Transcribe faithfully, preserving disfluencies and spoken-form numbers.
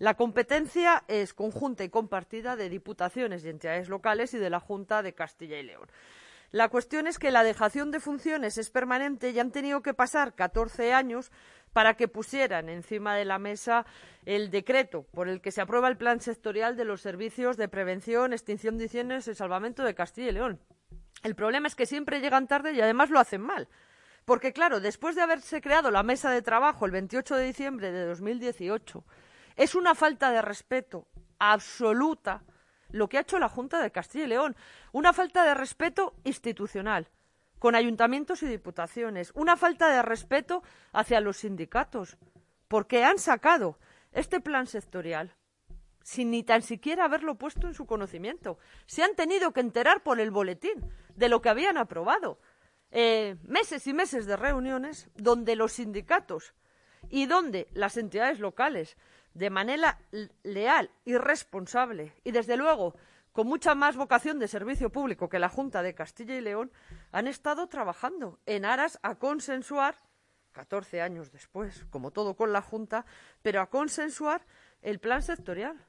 La competencia es conjunta y compartida de diputaciones y entidades locales y de la Junta de Castilla y León. La cuestión es que la dejación de funciones es permanente y han tenido que pasar catorce años para que pusieran encima de la mesa el decreto por el que se aprueba el Plan Sectorial de los Servicios de Prevención, Extinción de Incendios y Salvamento de Castilla y León. El problema es que siempre llegan tarde y además lo hacen mal. Porque, claro, después de haberse creado la mesa de trabajo el veintiocho de diciembre de dos mil dieciocho, es una falta de respeto absoluta lo que ha hecho la Junta de Castilla y León, una falta de respeto institucional, con ayuntamientos y diputaciones, una falta de respeto hacia los sindicatos, porque han sacado este plan sectorial sin ni tan siquiera haberlo puesto en su conocimiento. Se han tenido que enterar por el boletín de lo que habían aprobado. Eh, meses y meses de reuniones donde los sindicatos y donde las entidades locales, de manera leal y responsable, y desde luego con mucha más vocación de servicio público que la Junta de Castilla y León, han estado trabajando en aras a consensuar, catorce años después, como todo con la Junta, pero a consensuar el plan sectorial.